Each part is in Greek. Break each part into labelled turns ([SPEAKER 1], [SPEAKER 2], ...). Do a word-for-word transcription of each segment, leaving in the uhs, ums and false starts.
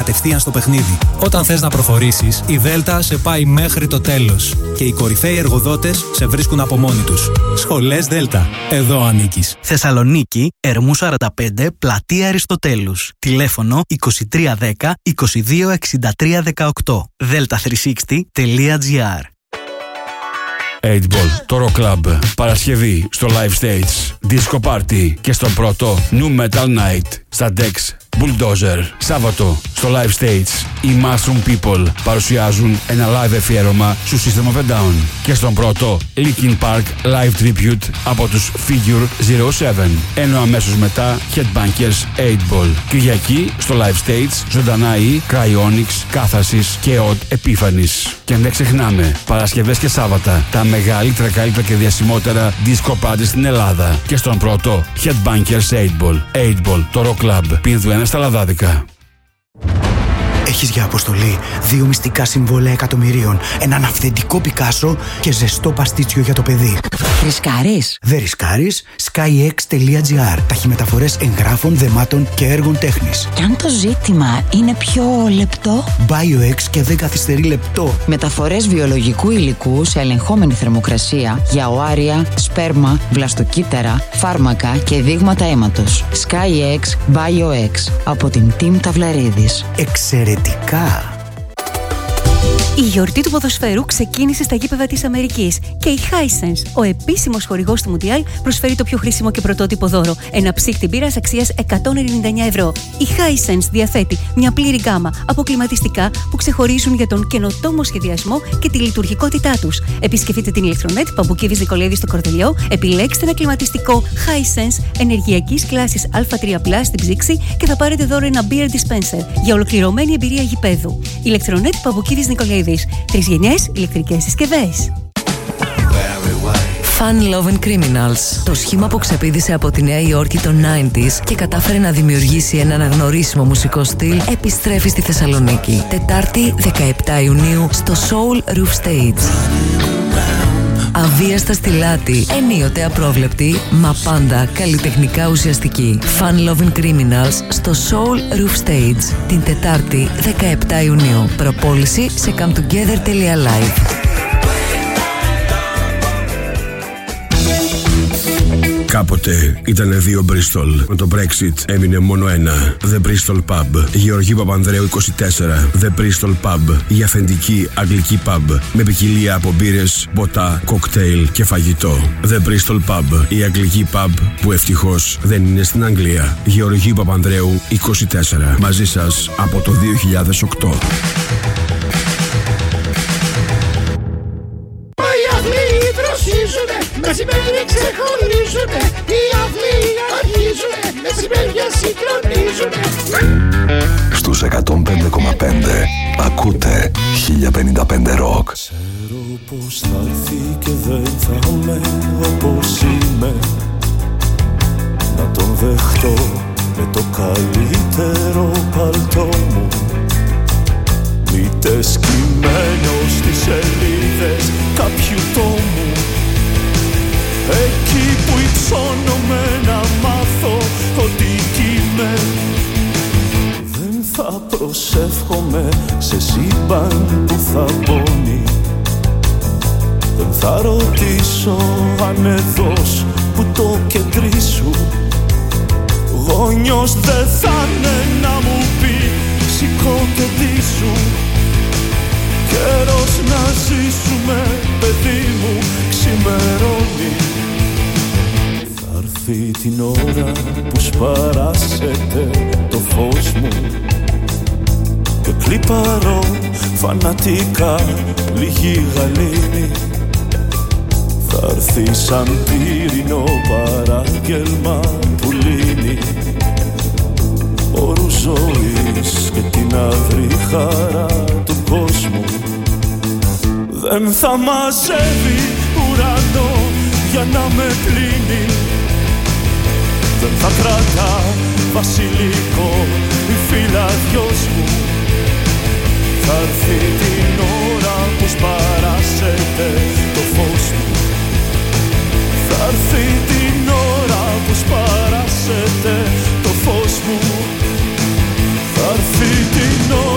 [SPEAKER 1] κατευθείαν στο παιχνίδι. Όταν θες να προχωρήσεις, η Δέλτα σε πάει μέχρι το τέλος. Και οι κορυφαίοι εργοδότες σε βρίσκουν από μόνοι τους. Σχολές Δέλτα. Εδώ ανήκεις.
[SPEAKER 2] Θεσσαλονίκη, Ερμού σαράντα πέντε, Πλατεία Αριστοτέλους. Τηλέφωνο είκοσι τρία δέκα είκοσι δύο εξήντα τρία δεκαοκτώ. δέλτα τριακόσια εξήντα τελεία τζι άρ.
[SPEAKER 3] eight ball, το Rock Club, Παρασκευή στο Live Stage, Disco Party και στον πρώτο New Metal Night στα Dex Bulldozer. Σάββατο στο Live Stage οι Mushroom People παρουσιάζουν ένα live αφιέρωμα στο System of a Down και στον πρώτο Linkin Park Live Tribute από τους Figure zero seven, ενώ αμέσως μετά Headbangers eight ball. Κυριακή στο Live Stage ζωντανά οι Cryonics, Catharsis και Odd Epiphanis. Και δεν ξεχνάμε, Παρασκευές και Σάββατα τα μεγαλύτερα, καλύτερα και διασημότερα disco party στην Ελλάδα και στον πρώτο Headbangers eight ball. eight ball, το Rock Club, Πίνδου ένα στα Λαδάδικα.
[SPEAKER 4] Έχεις για αποστολή δύο μυστικά συμβόλαια εκατομμυρίων, έναν αυθεντικό Πικάσο και ζεστό παστίτσιο για το παιδί.
[SPEAKER 5] Ρισκάρεις?
[SPEAKER 4] Δεν ρισκάρεις. skyx τελεία τζι άρ. Ταχυμεταφορές εγγράφων, δεμάτων και έργων τέχνης.
[SPEAKER 5] Και αν το ζήτημα είναι πιο λεπτό?
[SPEAKER 4] BioX και δεν καθυστερεί λεπτό.
[SPEAKER 5] Μεταφορές βιολογικού υλικού σε ελεγχόμενη θερμοκρασία για οάρια, σπέρμα, βλαστοκύτταρα, φάρμακα και δείγματα αίματος. skyx BioX από την Team Ταυλαρίδης.
[SPEAKER 4] Εξαιρετικά.
[SPEAKER 6] Η γιορτή του ποδοσφαίρου ξεκίνησε στα γήπεδα της Αμερικής και η Hisense, ο επίσημος χορηγός του Μουντιάλ, προσφέρει το πιο χρήσιμο και πρωτότυπο δώρο, ένα ψύχτη μπύρας αξίας εκατόν ενενήντα εννέα ευρώ. Η Hisense διαθέτει μια πλήρη γκάμα από κλιματιστικά που ξεχωρίζουν για τον καινοτόμο σχεδιασμό και τη λειτουργικότητά τους. Επισκεφτείτε την ηλεκτρονέτ Παμπουκίδης Νικολαίδη στο Κορδελιό, επιλέξτε ένα κλιματιστικό Hisense ενεργειακής κλάσης Α τρία πλας στην ψήξη και θα πάρετε δώρο ένα beer dispenser για ολοκληρωμένη εμπειρία γηπέδου. Ηλεκτρονέτ Παμπουκίδης Νικολαίδης. Τρεις γενιές ηλεκτρικές συσκευές.
[SPEAKER 7] Fun Love and Criminals. Το σχήμα που ξεπήδησε από τη Νέα Υόρκη των ενενήντα και κατάφερε να δημιουργήσει ένα αναγνωρίσιμο μουσικό στυλ επιστρέφει στη Θεσσαλονίκη. Τετάρτη δεκαεπτά Ιουνίου στο Soul Roof Stage. Αβίαστα στη λάτη, ενίοτε απρόβλεπτη, μα πάντα καλλιτεχνικά ουσιαστική. Fun Love and Criminals στο Soul Roof Stage την Τετάρτη δεκαεπτά Ιουνίου. Προπόληση σε come together τελεία live.
[SPEAKER 3] Κάποτε ήτανε δύο Bristol. Με το Brexit έμεινε μόνο ένα. The Bristol Pub. Γεωργίου Παπανδρέου είκοσι τέσσερα. The Bristol Pub. Η αυθεντική αγγλική pub. Με ποικιλία από μπύρες, ποτά, κοκτέιλ και φαγητό. The Bristol Pub. Η αγγλική pub που ευτυχώς δεν είναι στην Αγγλία. Γεωργίου Παπανδρέου είκοσι τέσσερα. Μαζί σας από το δύο χιλιάδες οκτώ.
[SPEAKER 8] Μεσημέρι ξεχωρίζουνε, οι αυλοί αρχίζουνε, μεσημέρια συγκλονίζουνε.
[SPEAKER 9] Στους εκατόν πέντε κόμμα πέντε ακούτε χίλια πενήντα πέντε Rock.
[SPEAKER 10] Ξέρω πως θα έρθει και δεν θα είμαι όπως είμαι. Να τον δεχτώ με το καλύτερο παλτό μου. Μήτε σκυμμένο στις σελίδες κάποιου τόμου. Εκεί που υψώνομαι να μάθω ότι είμαι. Δεν θα προσεύχομαι σε σύμπαν που θα πόνει. Δεν θα ρωτήσω αν εδώς που το κεντρί σου γόνιος δεν θα είναι να μου πει σηκώ το ντύ σου. Καιρός να ζήσουμε παιδί μου ξημερώνει. Θα έρθει την ώρα που σπαράσετε το φως μου και κλιπαρώ φανατικά λίγη γαλήνη. Θα έρθει σαν πύρινο παράγγελμα που λύνει όρους ζωής και την αυρή χαρά του κόσμου. Δεν θα μαζεύει ουρανό για να με πλύνει. Δεν θα κρατά βασιλικό η φυλαδιός μου. Θα έρθει την ώρα που σπαράσετε το φως μου. Θα έρθει την ώρα που σπαράσετε το φως μου. Θα έρθει την ώρα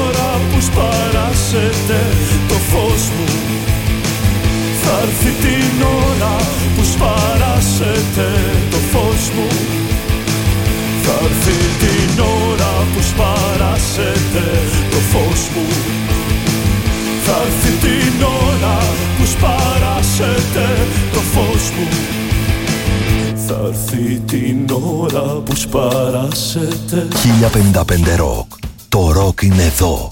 [SPEAKER 10] φως μου. Θα έρθει την ώρα που σπαράσετε το φως μου. Θα έρθει την ώρα που σπαράσετε το φως μου. Θα έρθει την ώρα που σπαράσετε το φως μου. Θα έρθει την ώρα που σπαράσετε.
[SPEAKER 9] χίλια πενήντα πέντε Rock. Το ροκ είναι εδώ.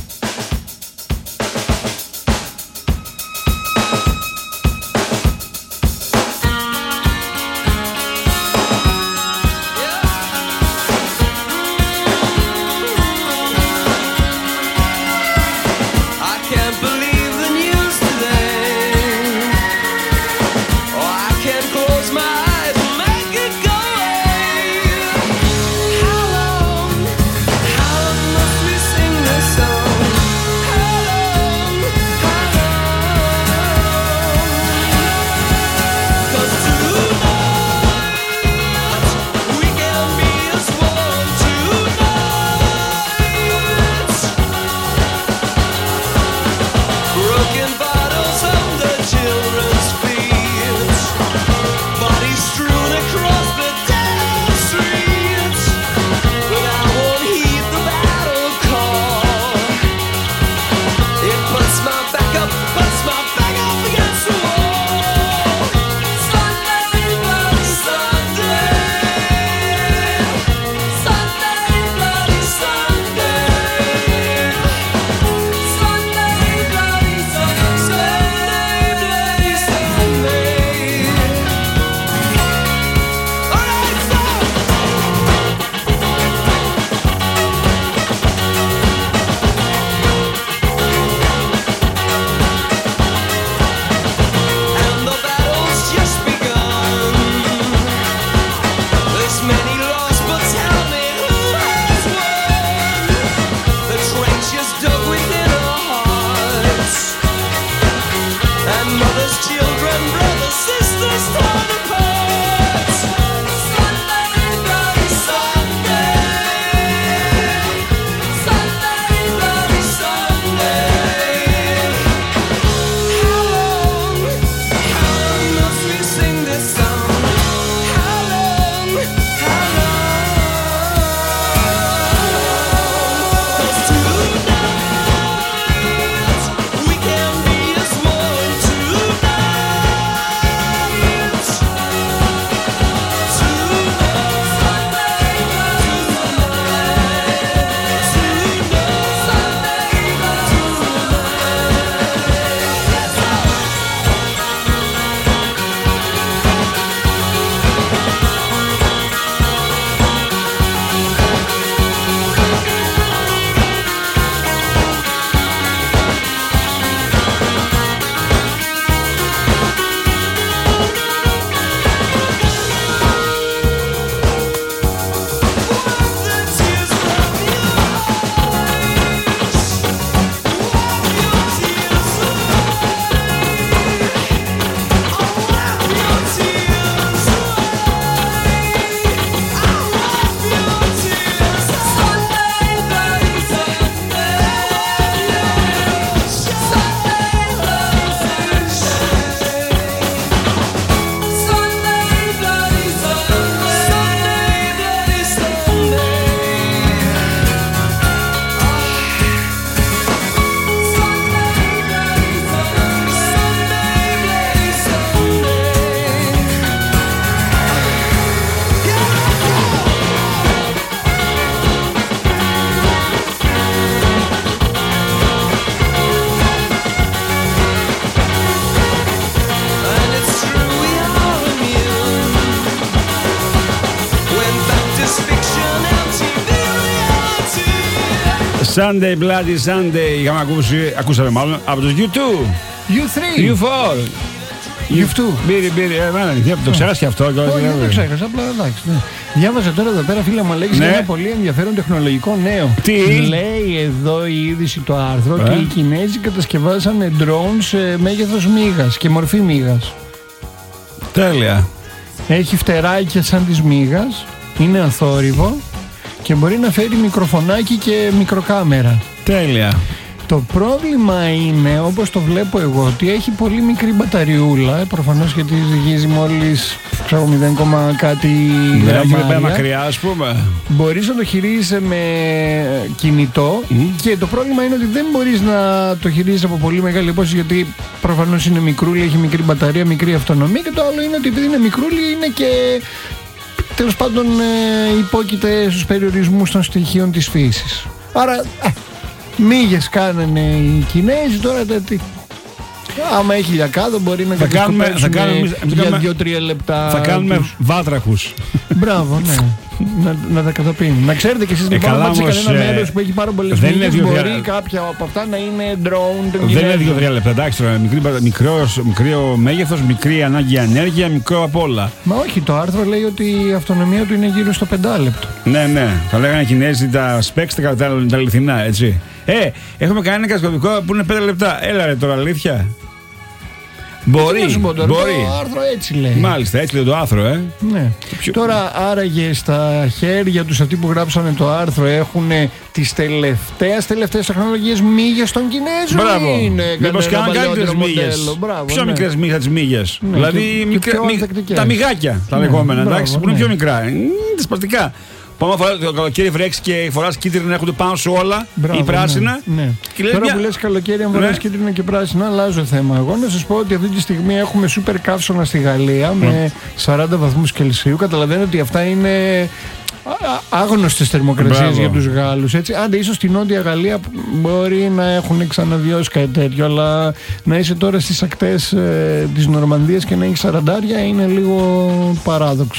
[SPEAKER 3] Sunday, Bloody Sunday. Είχαμε ακούσει, ακούσαμε μάλλον από τους γιου τού.
[SPEAKER 11] γιου θρι.
[SPEAKER 3] γιου φορ.
[SPEAKER 11] γιου τού.
[SPEAKER 3] Μπήρε, μπήρε. Εμένα, το ξέχασα και αυτό.
[SPEAKER 11] Όχι, δεν το ξέχασα. Απλά εντάξει. Ναι. Διάβαζα τώρα εδώ πέρα, φίλε μου, Αλέξη, ναι. Ένα πολύ ενδιαφέρον τεχνολογικό νέο.
[SPEAKER 3] Τι?
[SPEAKER 11] Λέει εδώ η είδηση το άρθρο ε? Και οι Κινέζοι κατασκευάσανε drones σε μέγεθος μύγας και μορφή μύγας.
[SPEAKER 3] Τέλεια.
[SPEAKER 11] Έχει φτεράκια σαν της μύγας, είναι αθόρυβο και μπορεί να φέρει μικροφωνάκι και μικροκάμερα.
[SPEAKER 3] Τέλεια.
[SPEAKER 11] Το πρόβλημα είναι, όπως το βλέπω εγώ, ότι έχει πολύ μικρή μπαταριούλα. Προφανώς γιατί ζυγίζει μόλις ξέρω, μηδέν, κάτι γραμμάρια.
[SPEAKER 3] Δεν μακριά, ας πούμε.
[SPEAKER 11] Μπορείς να το χειρίζεσαι με κινητό mm. και το πρόβλημα είναι ότι δεν μπορείς να το χειρίζεσαι από πολύ μεγάλη απόσταση, γιατί προφανώς είναι μικρούλι, έχει μικρή μπαταρία, μικρή αυτονομία, και το άλλο είναι ότι επειδή είναι μικρούλι είναι και τέλος πάντων ε, υπόκειται στους περιορισμούς των στοιχείων της φύσης. Άρα ε, μύγες κάνανε οι Κινέζοι, τώρα τι. Άμα έχει λιακάδο μπορεί να κατασκοπεύσουν για δύο τρία λεπτά.
[SPEAKER 3] Θα κάνουμε τους βάτραχους.
[SPEAKER 11] Μπράβο, ναι. να, να τα καταπίνουν. Να ξέρετε κι εσείς λοιπόν, να πάτε σε κανένα ε, μέρος που έχει πάρα πολλές μύγες, μπορεί δια... κάποια από αυτά να είναι drone.
[SPEAKER 3] Δεν είναι δύο τρία λεπτά, εντάξει τώρα. Μικρό μέγεθος, μικρή ανάγκη ενέργεια, μικρό απ' όλα.
[SPEAKER 11] Μα όχι, το άρθρο λέει ότι η αυτονομία του είναι γύρω στο πεντάλεπτο.
[SPEAKER 3] Ναι, ναι. Θα λέγανε οι Κινέζοι τα specs τα, τα, τα αληθινά, έτσι. Ε, έχουμε κάνει ένα κατασκοπικό που είναι πέντε λεπτά. Έλα ρε τώρα, αλήθεια. Μπορεί,
[SPEAKER 11] πω, τώρα,
[SPEAKER 3] μπορεί.
[SPEAKER 11] Το άρθρο έτσι λέει.
[SPEAKER 3] Μάλιστα, έτσι λέει το άρθρο, ε.
[SPEAKER 11] Ναι. Ποιο... Τώρα, άραγε στα χέρια τους αυτοί που γράψανε το άρθρο έχουν τις τελευταίες τελευταίες τεχνολογίες μύγες των Κινέζων.
[SPEAKER 3] Μπράβο.
[SPEAKER 11] Είναι
[SPEAKER 3] μήπως κάνουν καλύτερες μύγες. Πιο ναι. μικρές μύγες τις μύγες. Ναι, δηλαδή
[SPEAKER 11] και, μικρέ, και μη,
[SPEAKER 3] τα μυγάκια τα ναι, λεγόμενα, μπράβο, εντάξει, ναι. που είναι πιο μικρά. Είναι τα σπαστικά. Πάμε φορά το καλοκαίρι βρέξει και φοράς κίτρινα, έχονται πάνω σου όλα. Μπράβο, ή πράσινα.
[SPEAKER 11] Ναι, ναι. Και τώρα μια... που λες καλοκαίρι, αν φοράς ναι. κίτρινα και πράσινα, αλλάζω θέμα. Εγώ να σας πω ότι αυτή τη στιγμή έχουμε σούπερ καύσωνα στη Γαλλία mm. με σαράντα βαθμούς Κελσίου. Καταλαβαίνω ότι αυτά είναι άγνωστες θερμοκρασίες για τους Γάλλους. Έτσι. Άντε, ίσως στην Νότια Γαλλία μπορεί να έχουν ξαναβιώσει κάτι τέτοιο, αλλά να είσαι τώρα στις ακτές ε, της Νορμανδίας και να έχει σαραντάρια είναι λίγο παράδοξο.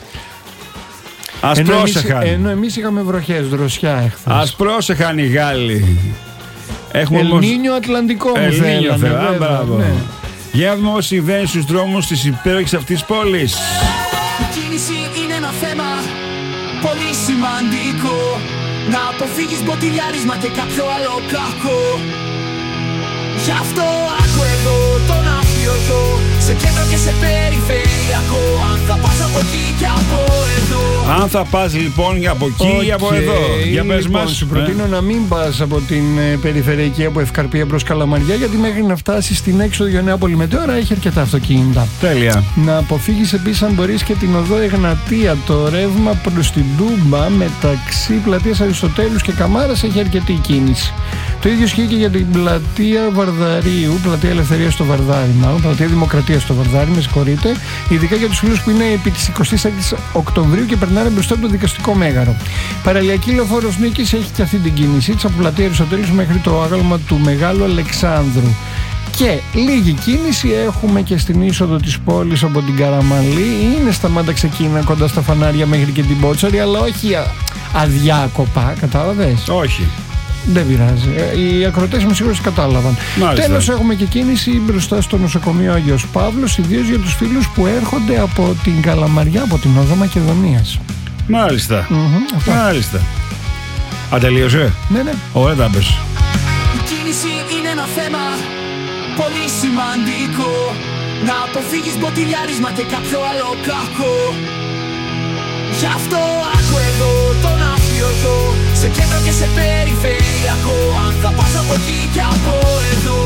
[SPEAKER 3] Ας
[SPEAKER 11] ενώ
[SPEAKER 3] πρόσεχαν.
[SPEAKER 11] Εμείς, ενώ εμείς είχαμε βροχές, δροσιά εχθές.
[SPEAKER 3] Ας πρόσεχαν οι Γάλλοι.
[SPEAKER 11] Ελνίνιο Ατλαντικό μου θέλανε.
[SPEAKER 3] Μπράβο. Ναι. Για να δούμε όμως συμβαίνει στους δρόμους της υπέροχης αυτής πόλης.
[SPEAKER 12] Η κίνηση είναι ένα θέμα πολύ σημαντικό. Να αποφύγεις μποτιλιάρισμα και κάποιο άλλο κακό. Γι' αυτό άκου εδώ τον αφιωθώ, σε κέντρο και σε περιφερειακό. Αν θα πας από εκεί και από εδώ.
[SPEAKER 3] Αν θα πας λοιπόν από εκεί ή okay. από εδώ. Για πες
[SPEAKER 11] λοιπόν,
[SPEAKER 3] μας.
[SPEAKER 11] Σου προτείνω ε. να μην πας από την ε, περιφερειακή, από Ευκαρπία προς Καλαμαριά, γιατί μέχρι να φτάσεις στην έξοδο για Νέα Πολυμετέωρα έχει αρκετά αυτοκίνητα.
[SPEAKER 3] Τέλεια.
[SPEAKER 11] Να αποφύγεις επίσης, αν μπορείς, και την οδό Εγνατία. Το ρεύμα προς την Τούμπα μεταξύ πλατείας Αριστοτέλους και Καμάρας έχει αρκετή κίνηση. Το ίδιο ισχύει και για την πλατεία Βαρδαρίου, πλατεία Ελευθερίας στο Βαρδάρι, μάλλον, πλατεία Δημοκρατίας στο Βαρδάρι, με συγχωρείτε, ειδικά για τους φίλους που είναι επί της εικοστής έκτης Οκτωβρίου και περνάνε μπροστά από το δικαστικό μέγαρο. Παραλιακή λεωφόρος Νίκης έχει και αυτή την κίνησή της, από πλατεία Αριστοτέλους μέχρι το άγαλμα του Μεγάλου Αλεξάνδρου. Και λίγη κίνηση έχουμε και στην είσοδο της πόλης από την Καραμαλή. Είναι σταμάτα ξεκίνα κοντά στα φανάρια μέχρι και την Πότσαρη, αλλά όχι αδιάκοπα, κατάλαβες.
[SPEAKER 3] Όχι.
[SPEAKER 11] Δεν πειράζει. Οι ακροατές μου σίγουρα κατάλαβαν. Τέλος, έχουμε και κίνηση μπροστά στο νοσοκομείο Άγιος Παύλος, ιδίως για τους φίλους που έρχονται από την Καλαμαριά, από την οδό Μακεδονίας.
[SPEAKER 3] Μάλιστα.
[SPEAKER 11] Mm-hmm,
[SPEAKER 3] Μάλιστα. Α, τελείωσε.
[SPEAKER 11] Ναι, ναι.
[SPEAKER 3] Ωραία τα πες.
[SPEAKER 12] Η κίνηση είναι ένα θέμα πολύ σημαντικό. Να αποφύγεις μποτιλιάρισμα και κάποιο άλλο κακό. Γι' αυτό άκου εδώ τον αφιωθώ, σε κέντρο και σε περιφερειακό. Αν θα πας από εκεί και από εδώ.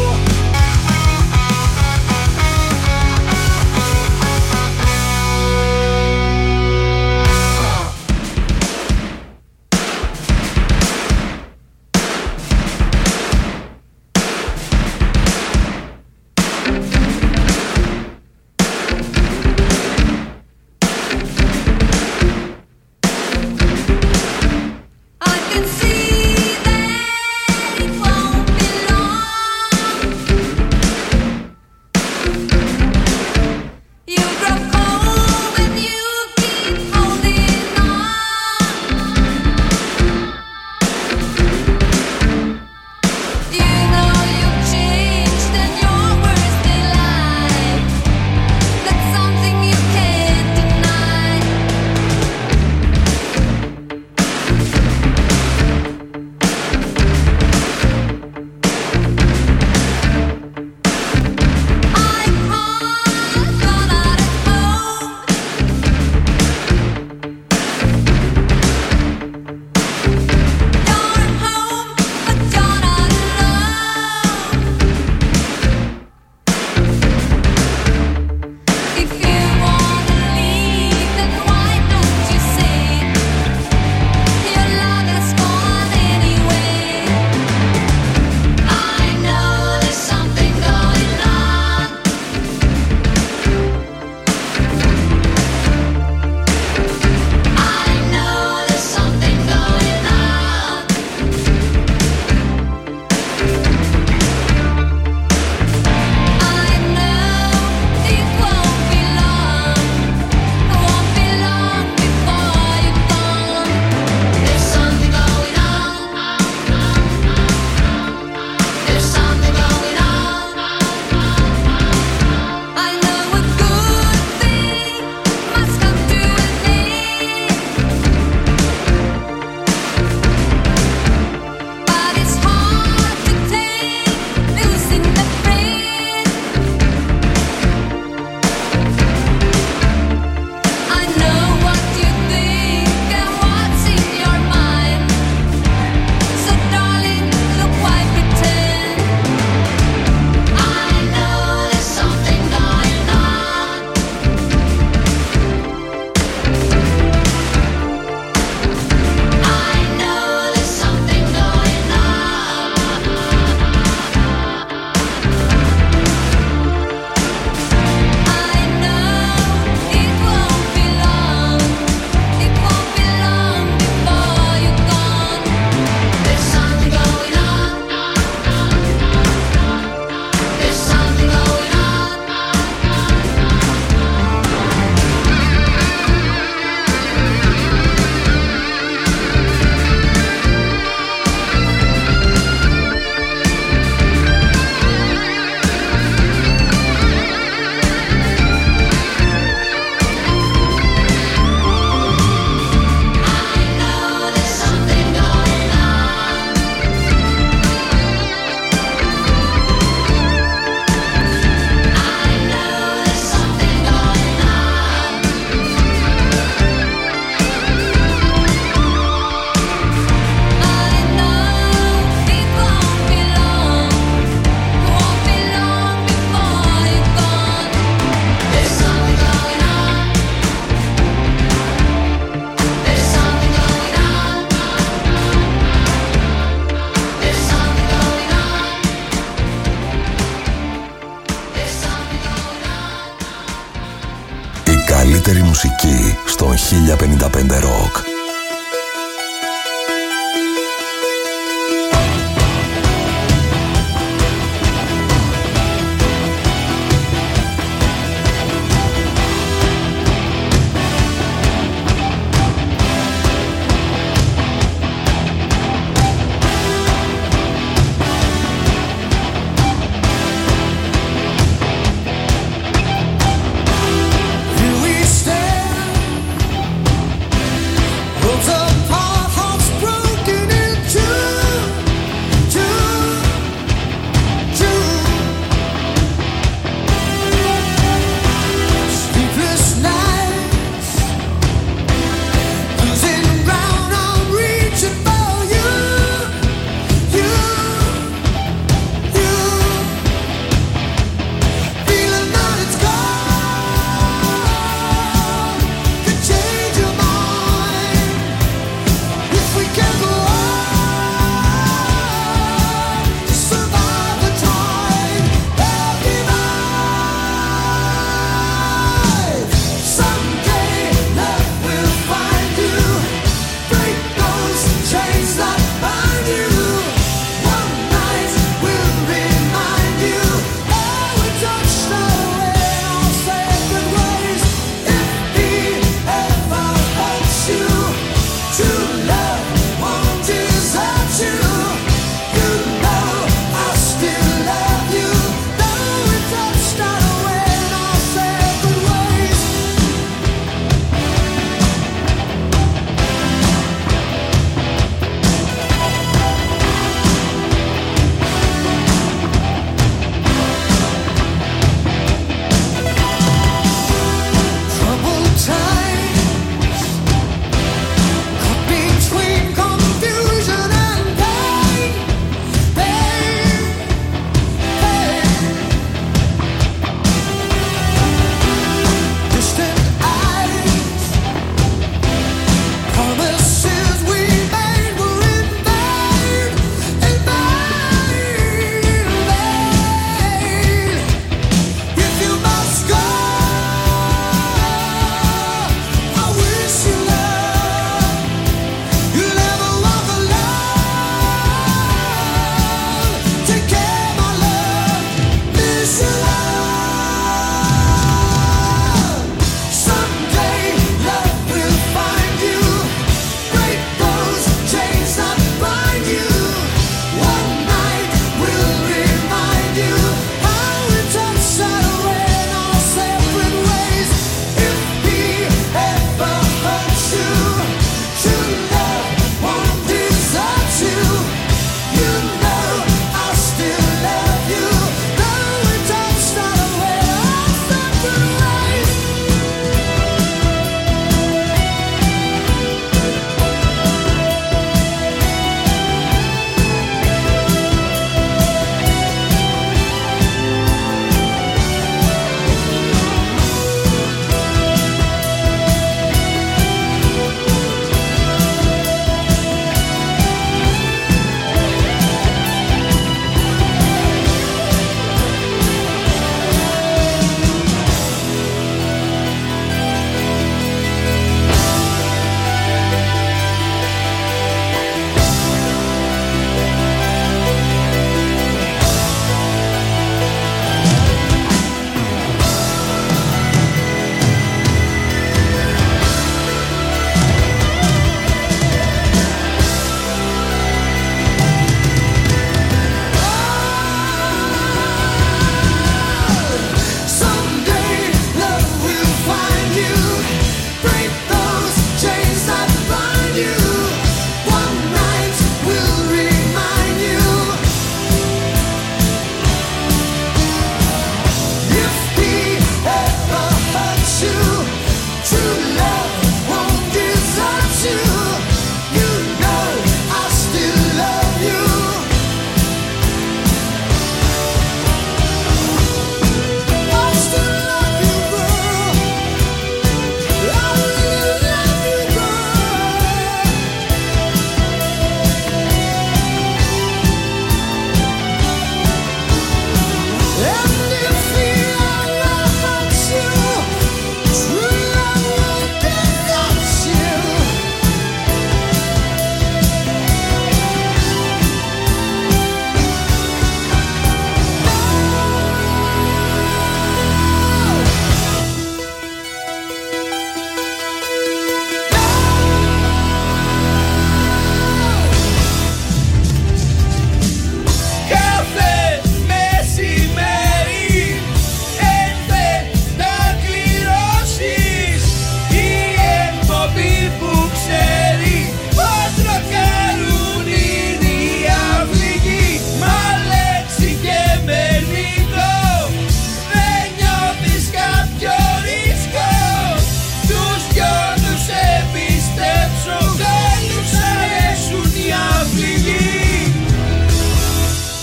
[SPEAKER 9] μουσική στον χίλια πενήντα πέντε Rock.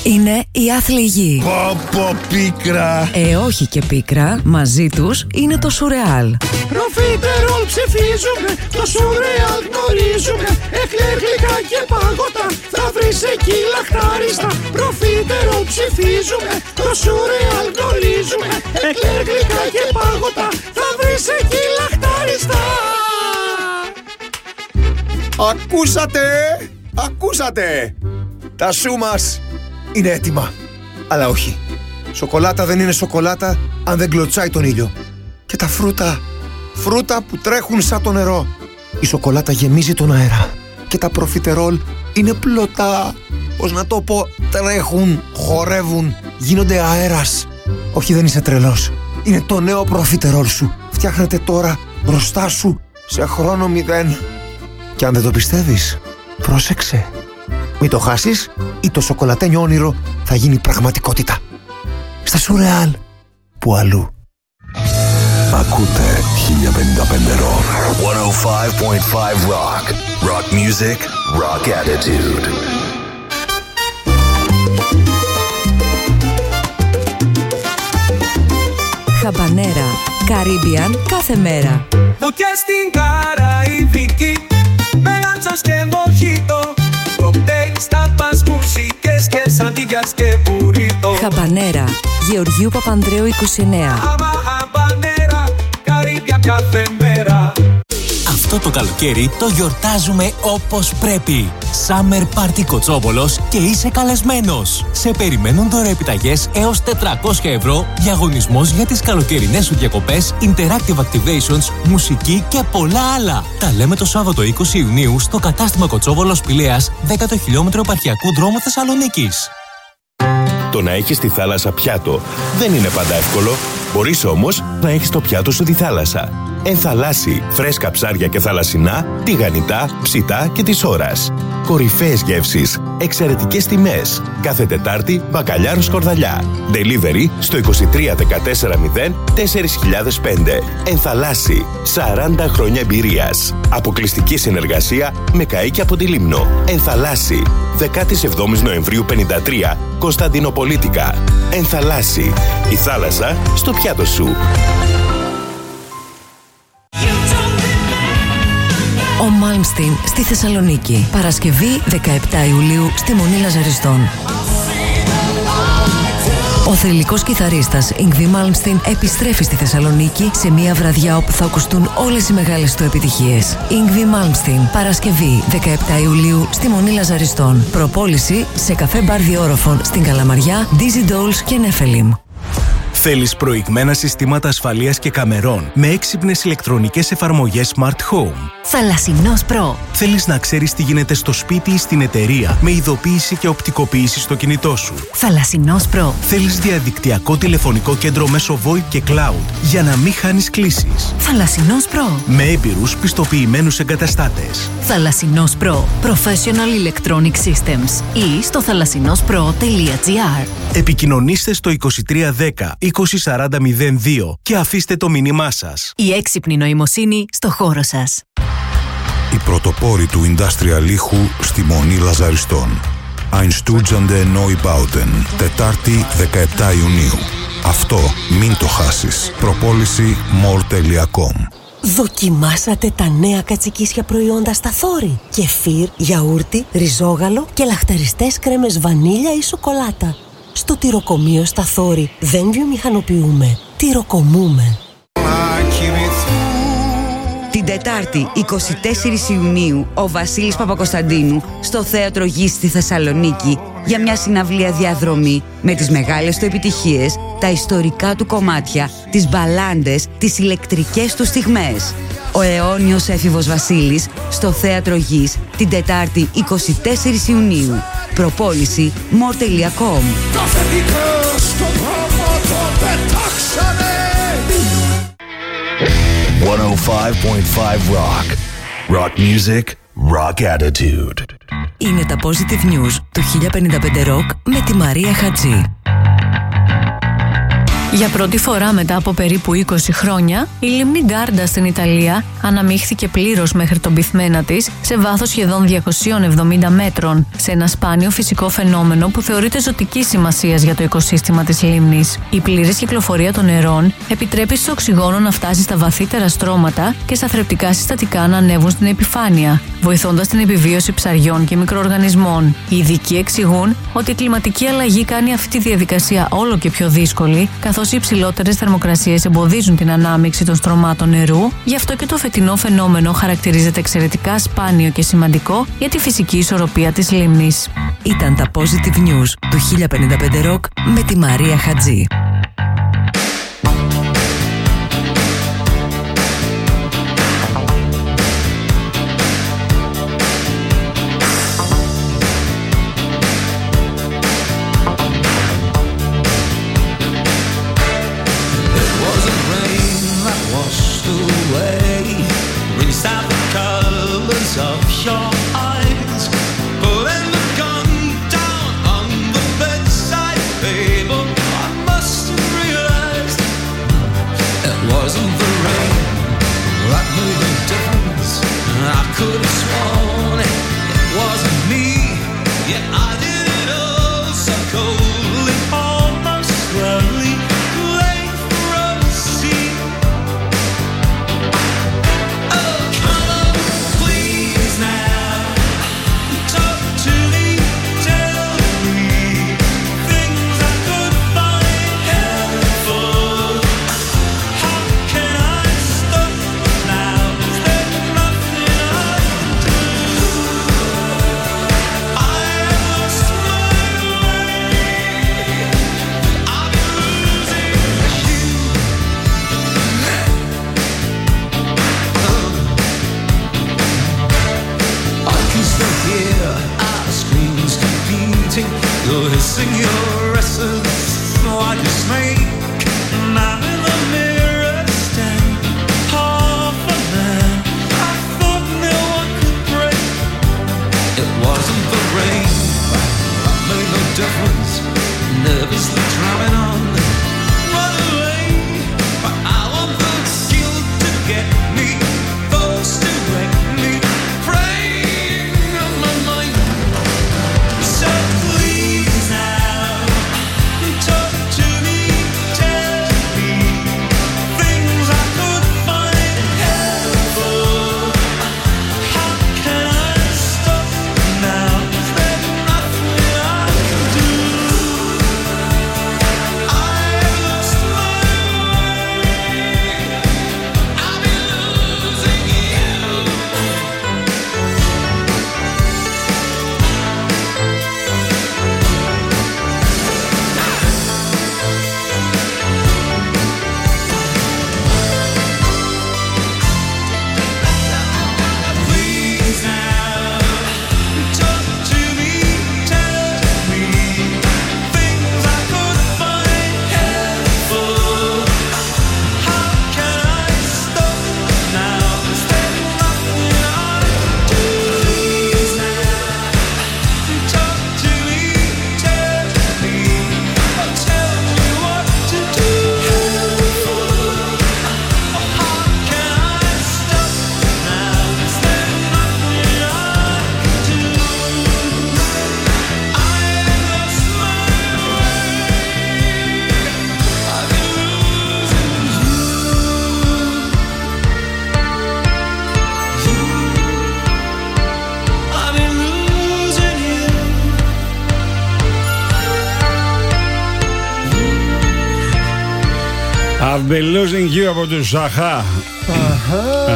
[SPEAKER 7] Είναι η άθλη γη.
[SPEAKER 13] Πω πω πίκρα.
[SPEAKER 7] Ε, όχι και πίκρα. Μαζί τους είναι το Σουρεάλ.
[SPEAKER 8] Προφιτερόλ ψηφίζουμε, το Σουρεάλ γνωρίζουμε. Εκλεγλικά και παγωτά, θα βρεις εκεί λαχτάριστα. Προφιτερόλ ψηφίζουμε, το Σουρεάλ γνωρίζουμε. Εκλεγλικά και παγωτά, θα βρεις εκεί λαχτάριστα.
[SPEAKER 14] Ακούσατε! Ακούσατε! Τα σου μας είναι έτοιμα. Αλλά όχι. Σοκολάτα δεν είναι σοκολάτα αν δεν κλωτσάει τον ήλιο. Και τα φρούτα, φρούτα που τρέχουν σαν το νερό. Η σοκολάτα γεμίζει τον αέρα. Και τα προφιτερόλ είναι πλωτά. Πώς να το πω, τρέχουν, χορεύουν, γίνονται αέρας. Όχι, δεν είσαι τρελός. Είναι το νέο προφιτερόλ σου. Φτιάχνεται τώρα μπροστά σου σε χρόνο μηδέν. Και αν δεν το πιστεύεις, πρόσεξε. Μην το χάσεις ή το σοκολατένιο όνειρο θα γίνει πραγματικότητα. Στα Σουρεάλ, που αλλού.
[SPEAKER 9] Ακούτε χίλια πενήντα πέντε Rock. εκατόν πέντε κόμμα πέντε Rock. Rock music, rock attitude.
[SPEAKER 7] Χαμπανέρα, Caribbean κάθε μέρα.
[SPEAKER 12] Φωτιά στην Καραϊβική, με λάντσας και μοχίτο. Κοκτέιλ, στάπας, μουσικές και σαντίγιας και μπουρίτο.
[SPEAKER 7] Χαμπανέρα, Γεωργίου Παπανδρέου είκοσι εννέα.
[SPEAKER 12] Άμα χαμπανέρα, Καρύμπια κάθε μέρα.
[SPEAKER 1] Αυτό το καλοκαίρι το γιορτάζουμε όπως πρέπει. Summer Party Κοτσόβολος και είσαι καλεσμένος. Σε περιμένουν δωρεοεπιταγές έως τετρακόσια ευρώ, διαγωνισμός για τις καλοκαιρινές σου διακοπές, interactive activations, μουσική και πολλά άλλα. Τα λέμε το Σάββατο είκοσι Ιουνίου στο κατάστημα Κοτσόβολος Πηλαίας, δέκατο χιλιόμετρο επαρχιακού δρόμου Θεσσαλονίκης.
[SPEAKER 15] Το να έχεις τη θάλασσα πιάτο δεν είναι πάντα εύκολο. Μπορείς όμως να έχεις το πιάτο σου τη θάλασσα. Ενθαλάσσι, φρέσκα ψάρια και θαλασσινά, τηγανιτά, ψητά και της ώρας. Κορυφαίες γεύσεις, εξαιρετικές τιμές. Κάθε Τετάρτη, μπακαλιάρο σκορδαλιά. Delivery στο είκοσι τρία δεκατέσσερα μηδέν τέσσερα χιλιάδες πέντε. Ενθαλάσσι, σαράντα χρόνια εμπειρίας. Αποκλειστική συνεργασία με καΐκια από τη Λίμνο. Ενθαλάσσι, δεκαεπτά Νοεμβρίου πενήντα τρία, Κωνσταντινοπολίτικα. Ενθαλάσσι, η θάλασσα στο πιάτο σου.
[SPEAKER 7] Ο Μάλμστιν στη Θεσσαλονίκη. Παρασκευή δεκαεπτά Ιουλίου στη Μονή Λαζαριστών. Ο θρυλικός κιθαρίστας Yngwie Μάλμστιν επιστρέφει στη Θεσσαλονίκη σε μια βραδιά όπου θα ακουστούν όλες οι μεγάλες του επιτυχίες. Yngwie Μάλμστιν, Παρασκευή δεκαεπτά Ιουλίου στη Μονή Λαζαριστών. Προπόληση σε καφέ μπαρ Διόροφων στην Καλαμαριά, Dizzy Dolls και Νέφελιμ.
[SPEAKER 16] Θέλεις προηγμένα συστήματα ασφαλείας και καμερών με έξυπνες ηλεκτρονικές εφαρμογές Smart Home?
[SPEAKER 17] Θαλασσινός Pro.
[SPEAKER 16] Θέλεις να ξέρεις τι γίνεται στο σπίτι ή στην εταιρεία με ειδοποίηση και οπτικοποίηση στο κινητό σου?
[SPEAKER 17] Θαλασσινός Pro.
[SPEAKER 16] Θέλεις διαδικτυακό τηλεφωνικό κέντρο μέσω VoIP και Cloud για να μην χάνεις κλήσεις?
[SPEAKER 17] Θαλασσινός Pro.
[SPEAKER 16] Με έμπειρους πιστοποιημένους εγκαταστάτες.
[SPEAKER 17] Θαλασσινός Pro. Professional Electronic Systems. Ή στο θαλασσινόσπρο τελεία τζι άρ.
[SPEAKER 16] Επικοινωνήστε στο είκοσι τρία δέκα είκοσι σαράντα μηδέν δύο και αφήστε το μήνυμά σας.
[SPEAKER 17] Η έξυπνη νοημοσύνη στο χώρο σας.
[SPEAKER 18] Οι πρωτοπόροι του industrial ήχου στη Μονή Λαζαριστών. Einstürzende Neubauten, Τετάρτη δεκαεπτά Ιουνίου. Αυτό μην το χάσεις. Προπόληση μορ τελεία κομ.
[SPEAKER 19] Δοκιμάσατε τα νέα κατσικίσια προϊόντα στα Θόρη? Κεφίρ, γιαούρτι, ριζόγαλο και λαχταριστές κρέμες βανίλια ή σοκολάτα. Στο τυροκομείο στα Θόρη δεν βιομηχανοποιούμε, τυροκομούμε.
[SPEAKER 20] Την Τετάρτη είκοσι τέσσερις Ιουνίου ο Βασίλης Παπακοσταντίνου στο Θέατρο Γης στη Θεσσαλονίκη για μια συναυλία διαδρομή με τις μεγάλες του επιτυχίες, τα ιστορικά του κομμάτια, τις μπαλάντες, τις ηλεκτρικές του στιγμές. Ο αιώνιος έφηβος Βασίλης στο Θέατρο Γης την Τετάρτη είκοσι τέσσερις Ιουνίου. Προπόληση μορ τελεία κομ.
[SPEAKER 9] εκατόν πέντε κόμμα πέντε Rock. Rock music, rock attitude.
[SPEAKER 7] Είναι τα Positive News του χίλια πενήντα πέντε Rock με τη Μαρία Χατζή.
[SPEAKER 21] Για πρώτη φορά μετά από περίπου είκοσι χρόνια, η λίμνη Γκάρντα στην Ιταλία αναμίχθηκε πλήρως μέχρι τον πυθμένα της σε βάθος σχεδόν διακόσια εβδομήντα μέτρων, σε ένα σπάνιο φυσικό φαινόμενο που θεωρείται ζωτικής σημασίας για το οικοσύστημα της λίμνης. Η πλήρης κυκλοφορία των νερών επιτρέπει στο οξυγόνο να φτάσει στα βαθύτερα στρώματα και στα θρεπτικά συστατικά να ανέβουν στην επιφάνεια, βοηθώντας την επιβίωση ψαριών και μικροοργανισμών. Οι ειδικοί εξηγούν ότι η κλιματική αλλαγή κάνει αυτή τη διαδικασία όλο και πιο δύσκολη, καθώς οι υψηλότερες θερμοκρασίες εμποδίζουν την ανάμειξη των στρωμάτων νερού, γι' αυτό και το φετινό φαινόμενο χαρακτηρίζεται εξαιρετικά σπάνιο και σημαντικό για τη φυσική ισορροπία της λίμνης.
[SPEAKER 7] Ήταν τα Positive News του χίλια πενήντα πέντε Rock με τη Μαρία Χατζή.
[SPEAKER 3] I've been losing you από τους Αχά.
[SPEAKER 11] Αχά.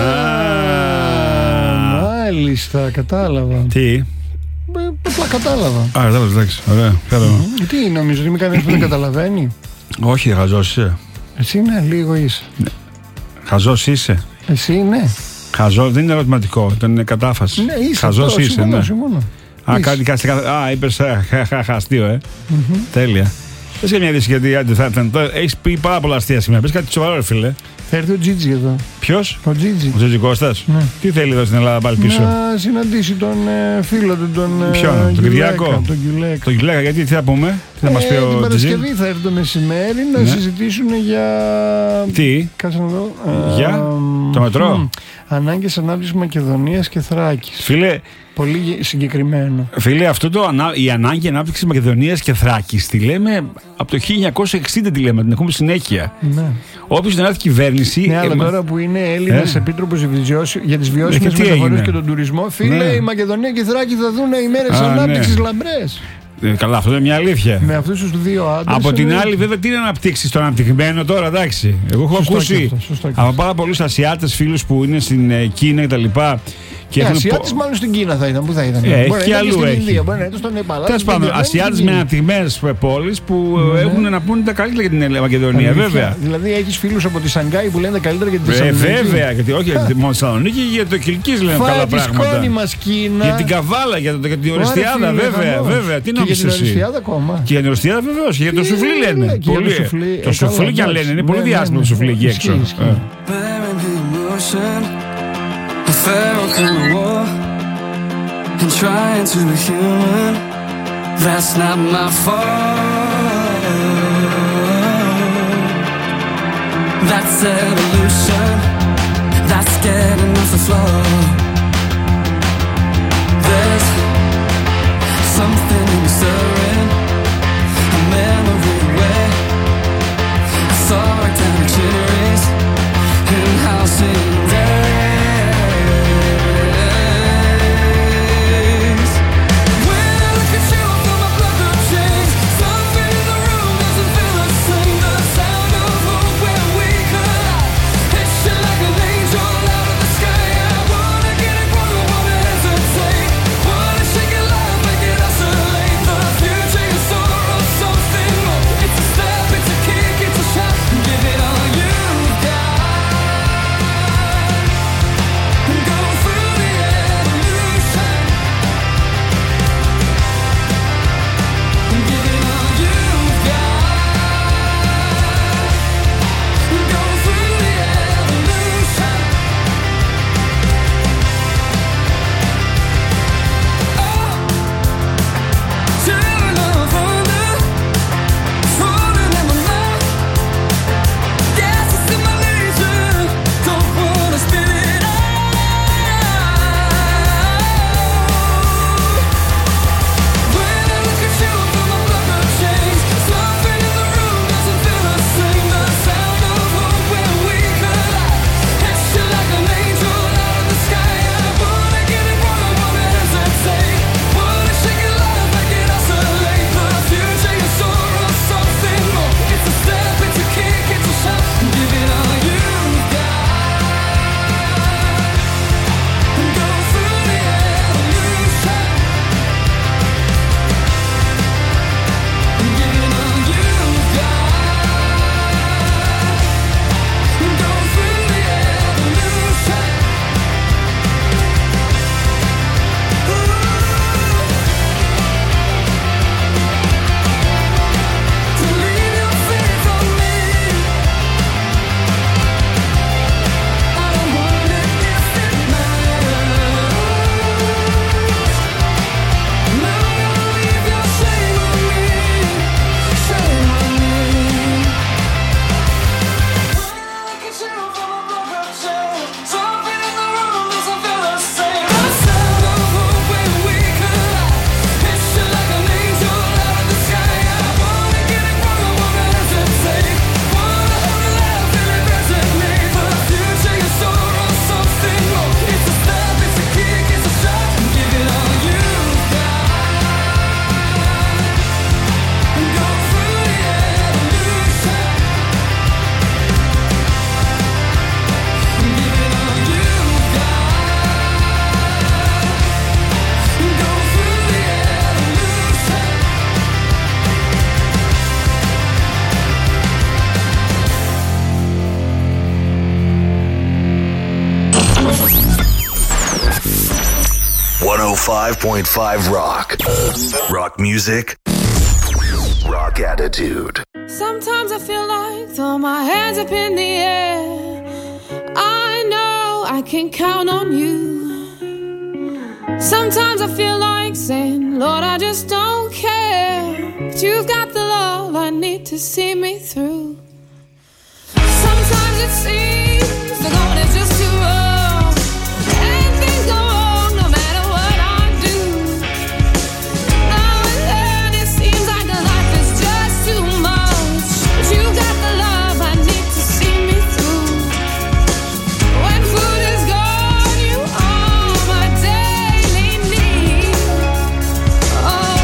[SPEAKER 11] Μάλιστα, κατάλαβα.
[SPEAKER 3] Τι?
[SPEAKER 11] Απλά κατάλαβα.
[SPEAKER 3] Α, κατάλαβα, εντάξει, ωραία.
[SPEAKER 11] Τι νομίζω, ότι είμαι κανένας που δεν καταλαβαίνει?
[SPEAKER 3] Όχι, χαζός είσαι.
[SPEAKER 11] Εσύ ναι, λίγο είσαι.
[SPEAKER 3] Χαζός είσαι.
[SPEAKER 11] Εσύ ναι.
[SPEAKER 3] Χαζός δεν είναι ερωτηματικό, είναι κατάφαση.
[SPEAKER 11] Ναι, είσαι.
[SPEAKER 3] Χαζός είσαι,
[SPEAKER 11] συμφωνώ,
[SPEAKER 3] ναι.
[SPEAKER 11] συμφωνώ.
[SPEAKER 3] Α, κάτι, κάτι, α, είπες, χαστείο, ε. Τέλεια. Πες και μια είδηση, γιατί άντε, θα, θα, θα, έχεις πει πάρα πολλά αστεία σήμερα. Πες κάτι σοβαρό, ρε φίλε.
[SPEAKER 11] Θα έρθει ο Τζίτζι εδώ.
[SPEAKER 3] Ποιος?
[SPEAKER 11] Ο Τζίτζι.
[SPEAKER 3] Ο Τζίτζι Κώστας.
[SPEAKER 11] Ναι.
[SPEAKER 3] Τι θέλει εδώ στην Ελλάδα πάλι πίσω?
[SPEAKER 11] Να συναντήσει τον ε, φίλο του, τον ε,
[SPEAKER 3] Ποιον, τον Κυριάκο?
[SPEAKER 11] Τον Γκιουλέκα.
[SPEAKER 3] Τον Γκιουλέκα, γιατί τι θα πούμε, τι θα μας πει
[SPEAKER 11] ε,
[SPEAKER 3] ο
[SPEAKER 11] Τζίτζι? Την Παρασκευή θα έρθει το μεσημέρι να
[SPEAKER 3] ναι.
[SPEAKER 11] συζητήσουν για...
[SPEAKER 3] Τι?
[SPEAKER 11] Κάτσε να δω.
[SPEAKER 3] Για
[SPEAKER 11] Α,
[SPEAKER 3] το μετρό.
[SPEAKER 11] Ανάγκες ανάπτυξης Μακεδονίας και Θράκης.
[SPEAKER 3] Φίλε,
[SPEAKER 11] πολύ συγκεκριμένο.
[SPEAKER 3] Φίλε, αυτό το, η ανάγκη ανάπτυξης Μακεδονίας και Θράκης τη λέμε από το χίλια εννιακόσια εξήντα, τη λέμε, την έχουμε συνέχεια.
[SPEAKER 11] Ναι.
[SPEAKER 3] Όποιος δεν έρθει κυβέρνηση.
[SPEAKER 11] Ναι, αλλά
[SPEAKER 3] ε,
[SPEAKER 11] τώρα που είναι Έλληνας ε? επίτροπος για τις βιώσιμες
[SPEAKER 3] ε,
[SPEAKER 11] μεταφορές και τον τουρισμό, φίλε, ναι. η Μακεδονία και η Θράκη θα δουν οι μέρες ανάπτυξης ναι. λαμπρές.
[SPEAKER 3] Ε, καλά, αυτό είναι μια αλήθεια.
[SPEAKER 11] Με αυτούς τους δύο άντρες.
[SPEAKER 3] Από την
[SPEAKER 11] είναι...
[SPEAKER 3] άλλη, βέβαια, τι είναι να αναπτύξει το αναπτυγμένο τώρα, εντάξει. Εγώ έχω σωστό ακούσει από πάρα πολλούς Ασιάτες φίλους που είναι στην Κίνα κτλ.
[SPEAKER 11] Και Ασιάτες μάλλον στην Κίνα θα ήταν. Πού θα ήταν?
[SPEAKER 3] Ε, έχει και αλλού.
[SPEAKER 11] Τέλος
[SPEAKER 3] πάντων, Ασιάτες με αναπτυγμένες πόλεις που ναι. έχουν να πούνε τα καλύτερα για την Μακεδονία, αλήθεια. Βέβαια.
[SPEAKER 11] Δηλαδή έχεις φίλους από τη Σανγκάη που λένε τα καλύτερα για τη Θεσσαλονίκη.
[SPEAKER 3] Ε, βέβαια, γιατί όχι για τη Θεσσαλονίκη, για το Κιλκής λένε καλά πράγματα.
[SPEAKER 11] Φάει τη μας Κίνα.
[SPEAKER 3] Για την Καβάλα, για την Οριστιάδα, βέβαια. βέβαια. Τι να πεις εσύ?
[SPEAKER 11] Και για την Οριστιάδα ακόμα.
[SPEAKER 3] Και για την Οριστιάδα βεβαίως. Και για το σουφλί λένε. Το σουφλί κι αν λένε. Είναι πολύ διάσημο το σουφλί εκεί έξω.
[SPEAKER 12] And trying to be human, that's not my fault. That's evolution, that's getting off the floor. There's something in the stirring, a memory away. I saw it down the cherries in house in there.
[SPEAKER 9] one oh five point five Rock. Rock music. Rock Rock Attitude.
[SPEAKER 2] Sometimes I feel like throw my hands up in the air. I know I can count on you. Sometimes I feel like saying, Lord, I just don't care. But you've got the love I need to see me through. Sometimes it seems the going is just too rough, and things go wrong no matter what I do. Now and then it seems like the life is just too much, but you got the love I need to see me through. When food is gone, you are my daily need. Oh,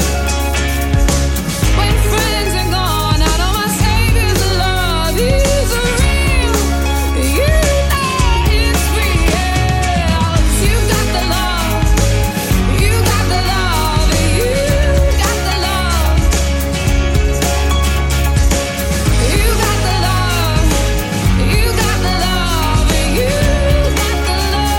[SPEAKER 2] when friends are gone, I know my Savior's love is real. You know it's real. You got the love, you got the love, you got the love. You got the love, you got the love, you got the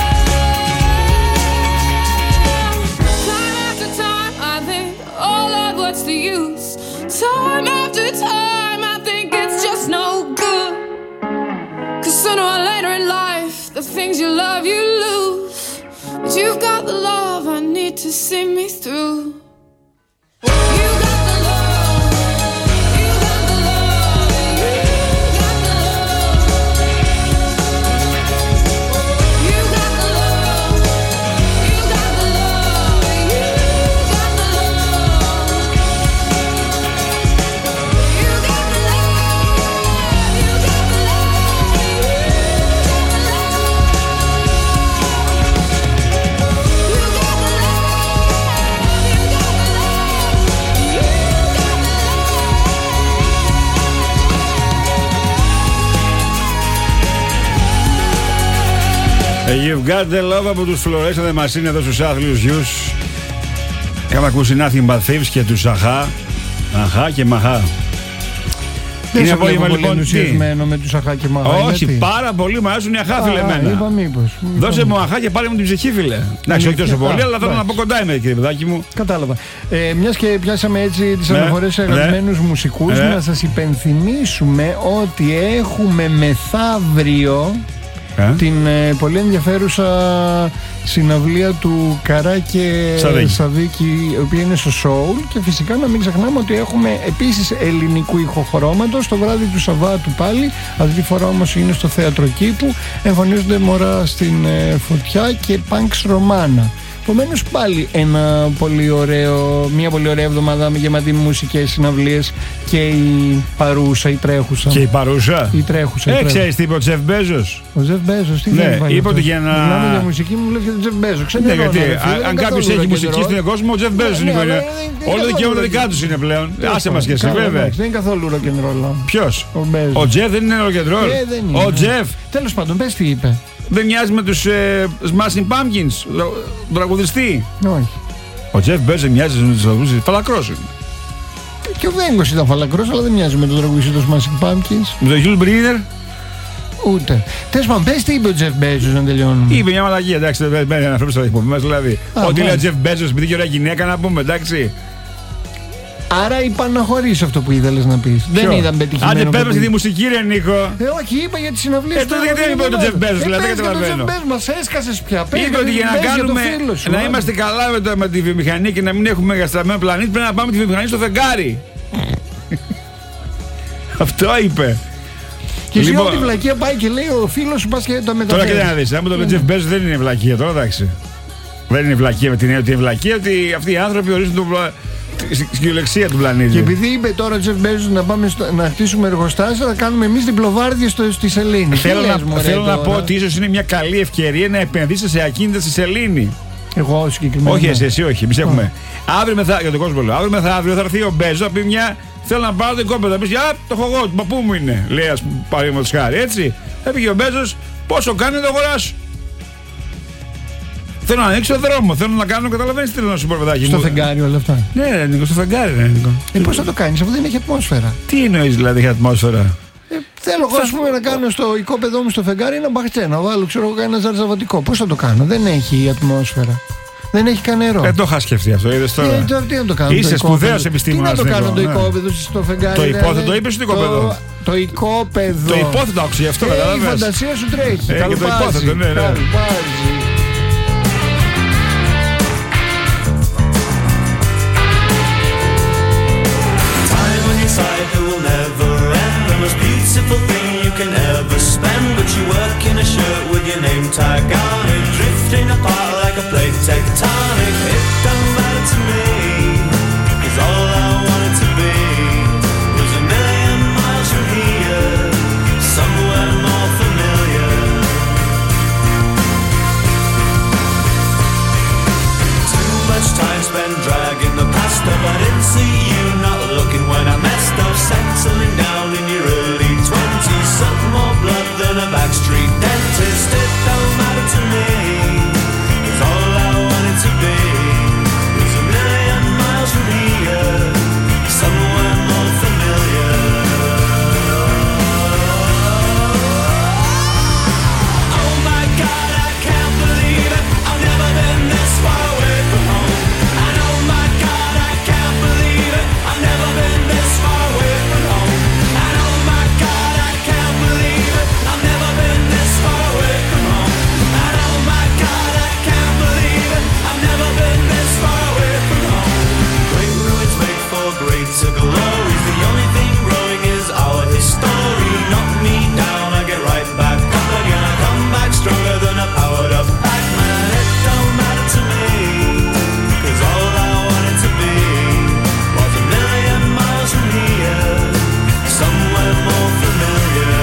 [SPEAKER 2] love. Time after time I think, oh Lord, what's the use? Time after time I think it's just no good. Cause sooner or later in life, the things you love you lose. But you've got the love I need to see me through. You got the love, you got the love, you got the love. You got the love, you got the love, you got the love. You got the love, you got the
[SPEAKER 3] You've got the love από τους Φλωρέσα δε μας είναι εδώ στους άθλιους γιους. Είχαμε ακούσει Nothing But Thieves και τους Αχά. Αχά και Μαχά.
[SPEAKER 11] Δεν
[SPEAKER 3] είναι
[SPEAKER 11] σε βλέπω πολύ
[SPEAKER 3] λοιπόν,
[SPEAKER 11] ενθουσιασμένο με τους Αχά και Μαχά.
[SPEAKER 3] Όχι,
[SPEAKER 11] γιατί?
[SPEAKER 3] πάρα πολύ μου αρέσουν οι Αχά, φίλε εμένα.
[SPEAKER 11] Είπα μήπως.
[SPEAKER 3] Δώσε μου Αχά και πάρε μου την ψυχή, φίλε. Εντάξει, όχι τόσο πολύ, αλλά θέλω να πω κοντά είμαι, κύριε παιδάκι μου.
[SPEAKER 11] Κατάλαβα. Ε, μιας και πιάσαμε έτσι τις
[SPEAKER 3] ναι,
[SPEAKER 11] αναφορές σε αγαπημένους ναι, μουσικούς, ναι. να σας υπενθυμίσουμε ότι έχουμε μεθαύριο ε? την ε, πολύ ενδιαφέρουσα συναυλία του Καρά και Σαβίκη. Σαβίκη, η οποία είναι στο Soul, και φυσικά να μην ξεχνάμε ότι έχουμε επίσης ελληνικού ηχοχρώματος το βράδυ του Σαββάτου πάλι. Αυτή τη φορά όμως είναι στο Θέατρο Κήπου. Εμφανίζονται Μωρά στην ε, Φωτιά και Punks Romana. Επομένως πάλι ένα πολύ ωραίο, μια πολύ ωραία εβδομάδα γεμάτη μουσικές συναυλίες, και η παρούσα, η τρέχουσα.
[SPEAKER 3] Και η παρούσα.
[SPEAKER 11] Η τρέχουσα.
[SPEAKER 3] Ε, ξέρεις τι είπε ο Τζεφ Μπέζος.
[SPEAKER 11] Ο Τζεφ Μπέζος, τι
[SPEAKER 3] ναι,
[SPEAKER 11] είπε
[SPEAKER 3] ότι για να.
[SPEAKER 11] Μιλάμε για μουσική, μου λέει για τον Τζεφ Μπέζο.
[SPEAKER 3] Ναι, γιατί αν κάποιος έχει μουσική στον κόσμο, ο Τζεφ Μπέζος είναι. Όλα τα δικαιώματα δικά του είναι πλέον. Άσε μας και εσύ, βέβαια.
[SPEAKER 11] Δεν είναι καθόλου ροκεντρόλ.
[SPEAKER 3] Ποιος? Ο Τζεφ δεν είναι ροκεντρόλ. Ο Τζεφ.
[SPEAKER 11] Τέλος πάντων, πες τι είπε.
[SPEAKER 3] Δεν μοιάζει με τους ε, Smashing Pumpkins, τον τραγουδιστή.
[SPEAKER 11] Όχι.
[SPEAKER 3] Ο Τζεφ Μπέζος μοιάζει με τους τραγουδιστές. Φαλακρός είναι.
[SPEAKER 11] Και ο Βέγκος ήταν φαλακρός, αλλά δεν μοιάζει με τον τραγουδιστή των Smashing Pumpkins.
[SPEAKER 3] Με τον Γιούλ Μπρίνερ.
[SPEAKER 11] Ούτε. Τέλος πάντων, πες τι είπε ο Τζεφ Μπέζος να τελειώνουμε.
[SPEAKER 3] Είπε μια μαλακία, εντάξει, δεν πρέπει να αναφέρουμε στα εκπομπή μας, δηλαδή. Ότι λέει ο Τζεφ Μπέζος, επειδή και ωραία γυναίκα να πούμε, εντάξει.
[SPEAKER 11] Άρα είπα να χωρίσει αυτό που ήθελες να πεις.
[SPEAKER 3] Ποιο?
[SPEAKER 11] Δεν ήταν πετυχημένο.
[SPEAKER 3] Άντε πες τη μουσική, ρε Νίκο.
[SPEAKER 11] Ε, όχι, είπα για τις συναυλίες.
[SPEAKER 3] Ε, τότε γιατί δεν είπε το Τζεφ Μπέζος, δηλαδή, δεν καταλαβαίνω.
[SPEAKER 11] Μας έσκασες πια.
[SPEAKER 3] Είπε ότι για να κάνουμε,
[SPEAKER 11] σου,
[SPEAKER 3] να είμαστε καλά με, το, με τη βιομηχανία και να μην έχουμε εγκαταστραμμένο πλανήτη, πρέπει να πάμε τη βιομηχανία στο φεγγάρι. Αυτό είπε.
[SPEAKER 11] Και εσύ λοιπόν, όλη τη βλακεία πάει και λέει ο φίλος σου, πας και το μεταφέρει.
[SPEAKER 3] Τώρα και να δεις, άμα το λέει Τζεφ Μπέζος δεν είναι βλακεία τώρα, εντάξει. Δεν είναι βλακεία με την έννοια ότι είναι βλακεία, ότι αυτοί οι άνθρωποι ορίζουν το κυριολεξία του πλανήτη.
[SPEAKER 11] Και επειδή είπε τώρα ο Τζεφ Μπέζος να πάμε στο, να χτίσουμε εργοστάσια, θα κάνουμε εμείς διπλοβάρδιες στη Σελήνη.
[SPEAKER 3] Θέλω, να, μου, θέλω να πω ότι ίσως είναι μια καλή ευκαιρία να επενδύσει σε ακίνητα στη Σελήνη.
[SPEAKER 11] Εγώ συγκεκριμένα.
[SPEAKER 3] Όχι, εσύ, εσύ όχι. Εμείς έχουμε. Αύριο μεθαύριο, για τον κόσμο λέω. Αύριο μεθαύριο θα έρθει ο Μπέζος, θα πει μια. Θέλω να πάρω το κόπεδο. Θα πει, α, το έχω εγώ, του παππού μου είναι. Λέει, α πούμε, παραδείγματος χάρη. Έτσι. Θα πει και ο Μπέζος, πόσο κάνει να το αγοράσω. Θέλω να ανοίξω δρόμο, θέλω να κάνω, καταλαβαίνεις τι θέλω να σου πω, παιδάκι.
[SPEAKER 11] Στο φεγγάρι όλα αυτά.
[SPEAKER 3] Ναι, ναι, Νίκο, στο φεγγάρι, ναι, Νίκο.
[SPEAKER 11] Ε, πώς θα το κάνεις, αφού δεν έχει ατμόσφαιρα.
[SPEAKER 3] Τι εννοείς δηλαδή, έχει ατμόσφαιρα.
[SPEAKER 11] Ε, θέλω εγώ, ας πούμε, να κάνω στο οικόπεδό μου στο φεγγάρι ένα μπαχτσέ, να βάλω, ξέρω εγώ, ένα ζαρζαβατικό. Πώς θα το κάνω, δεν έχει ατμόσφαιρα. Δεν έχει καν νερό.
[SPEAKER 3] Δεν το είχα σκεφτεί αυτό, είδες τώρα.
[SPEAKER 11] Τι, τώρα τι να το κάνω.
[SPEAKER 3] Είσαι σπουδαίος επιστήμονας.
[SPEAKER 11] Τι να το κάνω το
[SPEAKER 3] ναι.
[SPEAKER 11] οικόπεδο στο φεγγάρι.
[SPEAKER 3] Το υπόθετο είπες ή το οικόπεδο.
[SPEAKER 11] Το, το οικόπεδο.
[SPEAKER 3] Το υπόθετο άκουσε γι' αυτό, κατάλαβες.
[SPEAKER 11] Η φαντασία σου τρέχει.
[SPEAKER 3] Ε, και το υπόθετο, ναι, ναι.
[SPEAKER 10] Beautiful thing you can ever spend, but you work in a shirt with your name tag on it, drifting apart like a plate tectonic. It don't matter to me, 'cause all I wanted to be was a million miles from here, somewhere more familiar. Too much time spent dragging the past up. I didn't see you not looking when I messed up, settling down in your early twenties, something more blood than a backstreet dentist. It don't matter to me, 'cause all I wanted to be was a million miles from here, somewhere more familiar. Oh my God, I can't believe it, I've never been this far away from home. And oh my God, I can't believe it, I've never been this far away from home. And oh my God, I can't believe it, I've never been this far away from home. And oh my God, I can't believe it, I've never been this far away from home. Great ruins make for greater glories, the only thing growing is our history. Knock me down, I get right back up again, I come back stronger than a powered up Pac-Man. It don't matter to me, 'cause all I wanted to be was a million miles from here, somewhere more familiar.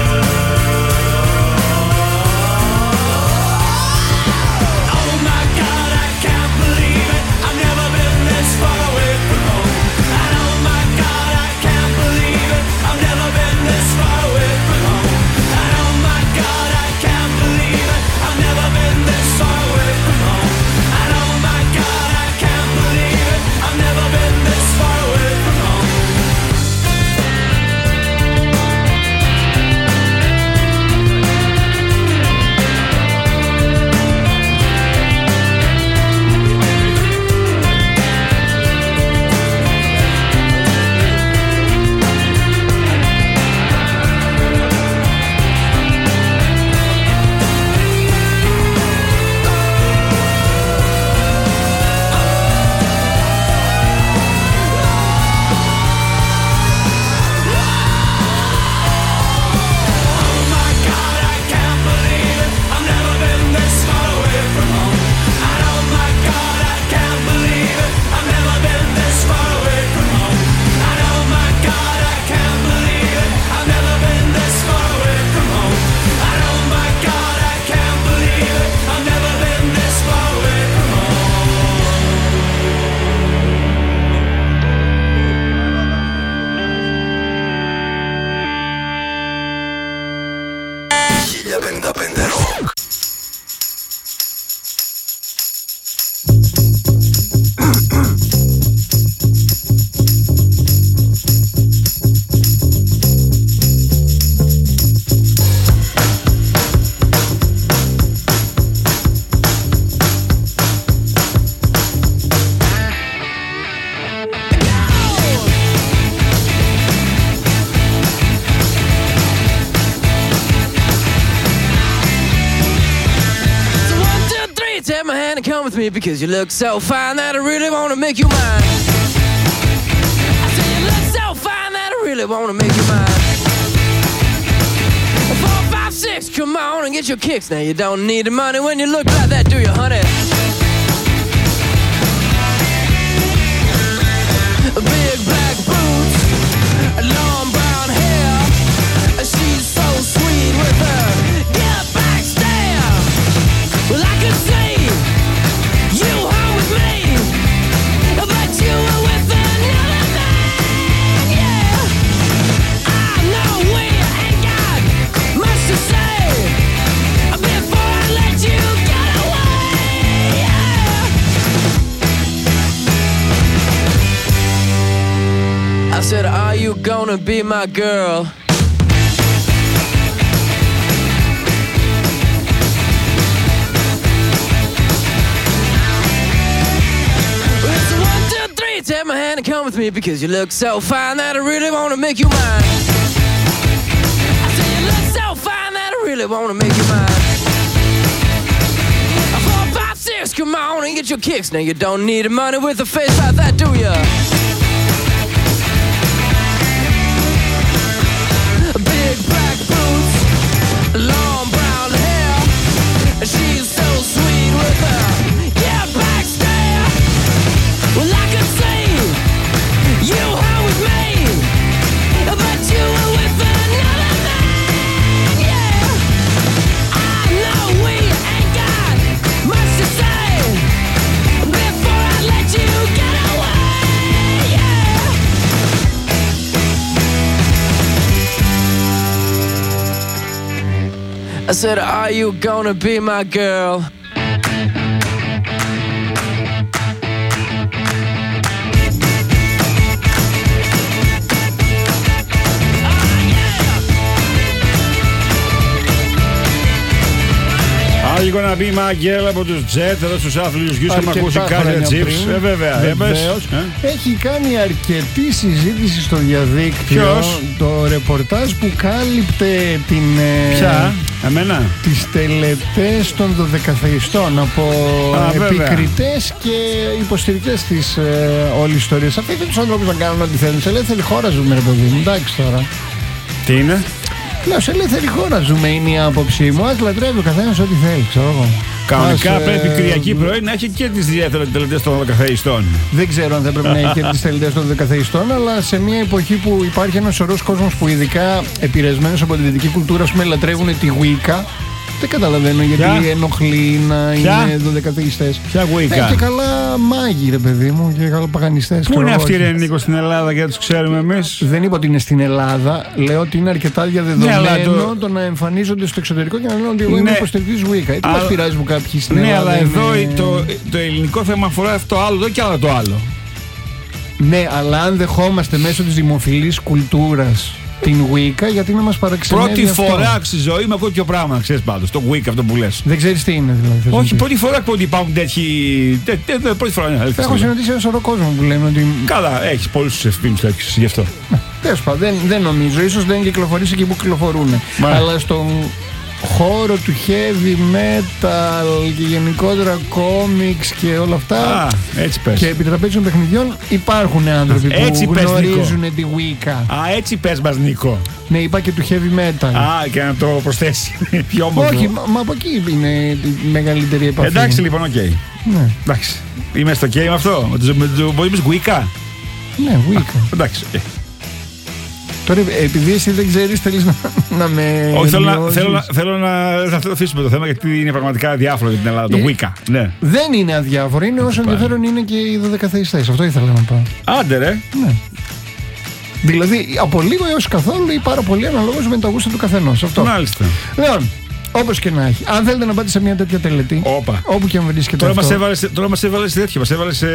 [SPEAKER 10] Oh my God, I can't believe it, I've never been this far away from home. And oh my God, I can't believe it, I've never been this far away from home. And oh my God, I can't believe it, I've never been this far away from home. And oh my God, I can't believe it, I've never been this far away from home. Because you look so fine that I really want to make you mine. I say you look so fine that I really want to make you mine. Four, five, six, come on and get your kicks. Now you don't need the money when you look like that, do you, honey? Big black boots, long brown hair. She's so sweet with her get back stare. Well, I could see you home with me, but you were with another man, yeah. I know we ain't got much to say before I let you get away, yeah. I said, are you gonna be my girl?
[SPEAKER 5] hand and come with me because you look so fine that I really want to make you mine. I say you look so fine that I really want to make you mine. Four, five, six, come on and get your kicks. Now you don't need money with a face like that, do ya? Big black boots, long brown hair. She's so sweet with her yeah back stare. Well, I could see you were with me, but you were with another man. Yeah, I know we ain't got much to say before I let you get away. Yeah. I said, are you gonna be my girl?
[SPEAKER 3] Are you gonna be my girl από τους Jet εδώ στους άθλιους γιους και με ακούσει κάτι chips. Ε, βέβαια.
[SPEAKER 11] Βεβαίως. Ε? Έχει κάνει αρκετή συζήτηση στο διαδίκτυο.
[SPEAKER 3] Ποιος?
[SPEAKER 11] Το ρεπορτάζ που κάλυπτε την...
[SPEAKER 3] Ποια? Εμένα?
[SPEAKER 11] Τις τελετές των δωδεκαθεϊστών από
[SPEAKER 3] Α,
[SPEAKER 11] επικριτές και υποστηρικτές της ε, όλης ιστορίας. Αφήνει τους ανθρώπους να κάνουν ό,τι θέλουν. Σε ελεύθερη χώρα ζούμε, ρε παιδί μου. Εντάξει τώρα.
[SPEAKER 3] Τι είναι?
[SPEAKER 11] Λέω, σε ελεύθερη χώρα ζούμε, είναι η άποψή μου. Ας λατρεύει ο καθένας ό,τι θέλει, ξέρω εγώ.
[SPEAKER 3] Κανονικά
[SPEAKER 11] Ας,
[SPEAKER 3] πρέπει
[SPEAKER 11] ε...
[SPEAKER 3] Κυριακή πρωί να έχει και τις τελετές των δωδεκαθεϊστών.
[SPEAKER 11] Δεν ξέρω αν θα πρέπει να έχει και τις τελετές των δωδεκαθεϊστών, αλλά σε μια εποχή που υπάρχει ένας σωρός κόσμος που ειδικά επηρεσμένος από τη δυτική κουλτούρα, ας πούμε, λατρεύουν τη Wicca. Δεν καταλαβαίνω γιατί
[SPEAKER 3] Ποια?
[SPEAKER 11] ενοχλεί να
[SPEAKER 3] Ποια?
[SPEAKER 11] είναι δωδεκαθεϊστές.
[SPEAKER 3] Ποια Wicca?
[SPEAKER 11] Έχει και καλά μάγοι, ρε παιδί μου, και καλά παγανιστές.
[SPEAKER 3] Πού είναι αυτοί, ρε Νίκο, στην Ελλάδα και τους ξέρουμε εμείς?
[SPEAKER 11] Δεν είπα ότι είναι στην Ελλάδα. Λέω ότι είναι αρκετά διαδεδομένο
[SPEAKER 3] ναι,
[SPEAKER 11] το...
[SPEAKER 3] το...
[SPEAKER 11] το να εμφανίζονται στο εξωτερικό και να λένε ότι εγώ είμαι
[SPEAKER 3] ναι.
[SPEAKER 11] υποστηρικτής Wicca. Τι μας πειράζει που κάποιοι στην
[SPEAKER 3] ναι,
[SPEAKER 11] Ελλάδα.
[SPEAKER 3] αλλά
[SPEAKER 11] είναι...
[SPEAKER 3] εδώ το, το ελληνικό θέμα αφορά αυτό το άλλο εδώ και άλλο το άλλο.
[SPEAKER 11] Ναι, αλλά αν δεχόμαστε μέσω της δημοφιλής κουλτούρας την Wicca, γιατί να μας παραξενεύει
[SPEAKER 3] Πρώτη
[SPEAKER 11] αυτό.
[SPEAKER 3] φορά στη ζωή μου ακούω τέτοιο πράγμα, ξέρεις πάντως, το Wicca αυτό που λες.
[SPEAKER 11] Δεν ξέρεις τι είναι δηλαδή.
[SPEAKER 3] Όχι, πρώτη φορά ακούω ότι υπάρχουν τέτοιοι. Τε, τε, τε, πρώτη φορά, ναι,
[SPEAKER 11] έχω συναντήσει ένα σωρό κόσμο που λένε ότι.
[SPEAKER 3] Καλά, έχεις πολλούς ευθύνους τέτοιους γι' αυτό.
[SPEAKER 11] Τέλος πάντων, δεν, δεν νομίζω, ίσως δεν κυκλοφορήσει εκεί που κυκλοφορούν. Μα... Αλλά στον χώρο του heavy metal και γενικότερα comics και όλα αυτά.
[SPEAKER 3] Α, έτσι πες.
[SPEAKER 11] Και επιτραπέζιων παιχνιδιών υπάρχουν άνθρωποι
[SPEAKER 3] έτσι
[SPEAKER 11] που
[SPEAKER 3] πες,
[SPEAKER 11] γνωρίζουν
[SPEAKER 3] Νίκο.
[SPEAKER 11] τη Wicca.
[SPEAKER 3] Α, έτσι πες μας, Νίκο.
[SPEAKER 11] Ναι, είπα και του heavy metal.
[SPEAKER 3] Α, και να το προσθέσει. Πιο όμορφο.
[SPEAKER 11] Όχι, μα, μα από εκεί είναι η μεγαλύτερη επαφή.
[SPEAKER 3] Εντάξει λοιπόν, οκ. Okay.
[SPEAKER 11] Ναι.
[SPEAKER 3] Εντάξει. Είμαι στο OK με αυτό. Με το που είπες Wicca.
[SPEAKER 11] Ναι, Wicca.
[SPEAKER 3] Εντάξει. Okay.
[SPEAKER 11] Τώρα, επειδή εσύ δεν ξέρεις, θέλεις να, να με.
[SPEAKER 3] Όχι, θέλω να, θέλω, να, θέλω να. Θα το αφήσουμε το θέμα γιατί είναι πραγματικά αδιάφορο για την Ελλάδα. Το
[SPEAKER 11] ε,
[SPEAKER 3] Wicca. Ναι.
[SPEAKER 11] Δεν είναι αδιάφορο, είναι όσο ενδιαφέρον είναι και οι δωδεκαθεϊστές. Αυτό ήθελα να πω.
[SPEAKER 3] Άντε, ρε.
[SPEAKER 11] Ναι. Δηλαδή, από λίγο έως καθόλου ή πάρα πολύ αναλόγως με τα γούστα του καθενός. Αυτό.
[SPEAKER 3] Μάλιστα.
[SPEAKER 11] Λοιπόν, όπως και να έχει. Αν θέλετε να πάτε σε μια τέτοια τελετή,
[SPEAKER 3] Όπα.
[SPEAKER 11] όπου και αν βρίσκεται
[SPEAKER 3] Τώρα
[SPEAKER 11] αυτό.
[SPEAKER 3] Μας έβαλες, τώρα μας έβαλες σε τέτοιο, μας έβαλες σε,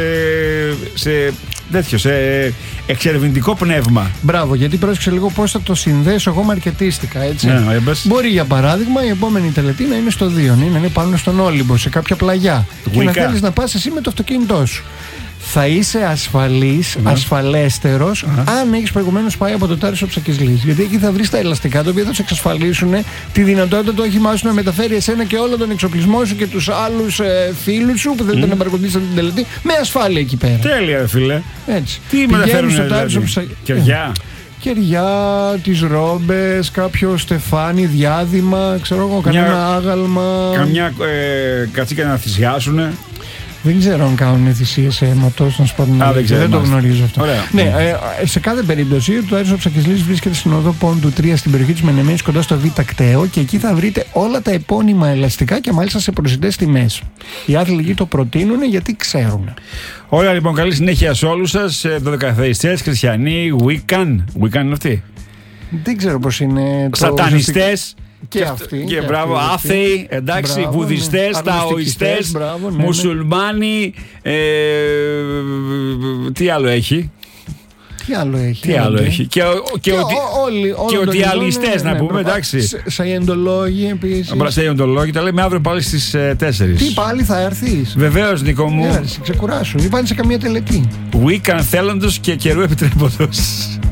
[SPEAKER 3] σε, τέτοιο, σε εξερευνητικό πνεύμα.
[SPEAKER 11] Μπράβο, γιατί πρόσεξε λίγο πώς θα το συνδέσω εγώ μαρκετίστικα, έτσι.
[SPEAKER 3] Ναι, έμπες.
[SPEAKER 11] Μπορεί για παράδειγμα η επόμενη τελετή να είναι στο Δίον ή να είναι πάνω στον Όλυμπο, σε κάποια πλαγιά.
[SPEAKER 3] Wicca.
[SPEAKER 11] Και να θέλεις να πας εσύ με το αυτοκίνητό σου. Θα είσαι ασφαλής,
[SPEAKER 3] ναι.
[SPEAKER 11] ασφαλέστερος,
[SPEAKER 3] ναι.
[SPEAKER 11] αν έχεις προηγουμένως πάει από το Τάρισο Ψακισλής. Γιατί εκεί θα βρεις τα ελαστικά, τα οποία θα σου εξασφαλίσουν τη δυνατότητα του όχημά σου να μεταφέρει εσένα και όλο τον εξοπλισμό σου και τους άλλους ε, φίλους σου που θέλετε mm. να παρακολουθήσετε την τελετή με ασφάλεια εκεί πέρα.
[SPEAKER 3] Τέλεια, ρε φίλε.
[SPEAKER 11] Έτσι.
[SPEAKER 3] Τι μεταφέρουν
[SPEAKER 11] στο
[SPEAKER 3] δηλαδή?
[SPEAKER 11] Τάρισο Ψα...
[SPEAKER 3] Κεριά.
[SPEAKER 11] Κεριά, τις ρόμπες, κάποιο στεφάνι, διάδημα, ξέρω εγώ, κανένα άγαλμα.
[SPEAKER 3] Καμιά ε, κατσίκα να θυσιάσουνε.
[SPEAKER 11] Δεν ξέρω αν κάνουν θυσίες αίματος, να σου πω την αλήθεια. Δεν, δεν το γνωρίζω αυτό.
[SPEAKER 3] Ωραία.
[SPEAKER 11] Ναι, ε, σε κάθε περίπτωση, το Τάρισο Ψακισλής βρίσκεται στην οδό Πόντου τρία στην περιοχή της Μενεμένης, κοντά στο Β' Κταίο, και εκεί θα βρείτε όλα τα επώνυμα ελαστικά και μάλιστα σε προσιτές τιμές. Οι άθλητοι το προτείνουν γιατί ξέρουν.
[SPEAKER 3] Ωραία, λοιπόν, καλή συνέχεια σε όλους σας. δωδεκαθεϊστές, χριστιανοί, Wiccan. Wiccan είναι αυτοί.
[SPEAKER 11] Δεν ξέρω πώς είναι.
[SPEAKER 3] Σατανιστές.
[SPEAKER 11] Και, και αυτοί.
[SPEAKER 3] Και,
[SPEAKER 11] και
[SPEAKER 3] μπράβο,
[SPEAKER 11] αυτοί,
[SPEAKER 3] άθεοι, εντάξει,
[SPEAKER 11] μπράβο,
[SPEAKER 3] βουδιστές,
[SPEAKER 11] ναι.
[SPEAKER 3] ταοιστές,
[SPEAKER 11] μπράβο, ναι,
[SPEAKER 3] μουσουλμάνοι, ε, τι άλλο έχει.
[SPEAKER 11] Τι άλλο έχει.
[SPEAKER 3] Τι άλλο έχει. Και, ο, και,
[SPEAKER 11] και,
[SPEAKER 3] ότι,
[SPEAKER 11] ο, όλοι,
[SPEAKER 3] και ότι
[SPEAKER 11] οι
[SPEAKER 3] αλιστές να πούμε, εντάξει.
[SPEAKER 11] Σαϊεντολόγοι επίσης.
[SPEAKER 3] Σαϊεντολόγοι, τα λέμε αύριο πάλι στις ε, τέσσερις.
[SPEAKER 11] Τι πάλι θα έρθεις?
[SPEAKER 3] Βεβαίως, Νίκο μου.
[SPEAKER 11] Ναι, ξεκουράσου. Μην πάνε σε καμία τελετή.
[SPEAKER 3] Weekend θέλοντος και καιρού επιτρέποντος.